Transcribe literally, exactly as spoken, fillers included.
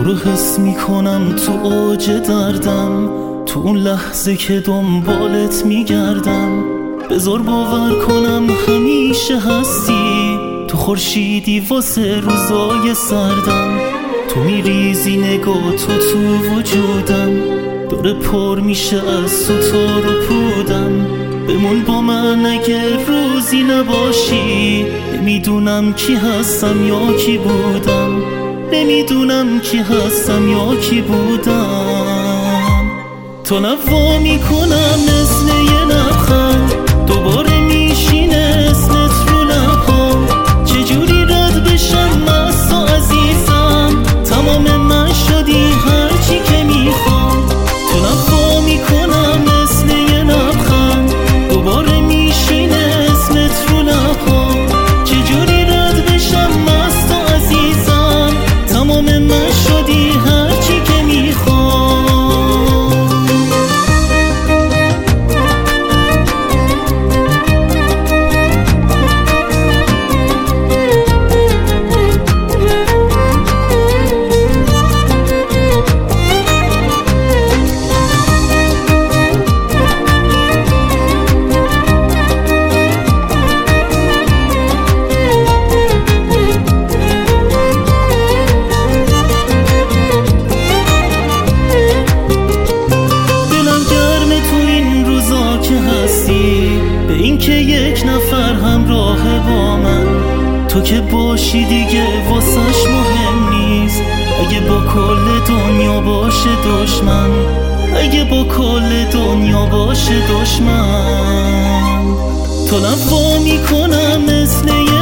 رو حس میکنم تو اوج دردم، تو اون لحظه که دنبالت میگردم. بذار باور کنم همیشه هستی، تو خورشیدی واسه روزای سردم. تو میریزی نگاه تو تو وجودم، داره پر میشه از تو تار و پودم. بمون با من اگه روزی نباشی، نمیدونم کی هستم یا کی بودم، نمیدونم کی هستم یا کی بودم. تا نوا میکنم مثل یه لبخند، دوباره میشینه اسمت رو لبام. چجوری رد بشم از تو عزیزم، تمام من شدی هرچی که میخوام. تا نوا میکنم مثل یه لبخند، دوباره میشینه اسمت رو لبام. چجوری رد بشم از تو عزیزم، تمام من شدی هرچی که میخوام. به این که یک نفر همراه با من، تو که باشی دیگه واسش مهم نیست. اگه با کل دنیا باشه دشمن، اگه با کل دنیا باشه دشمن. تا نوا میکنم مثل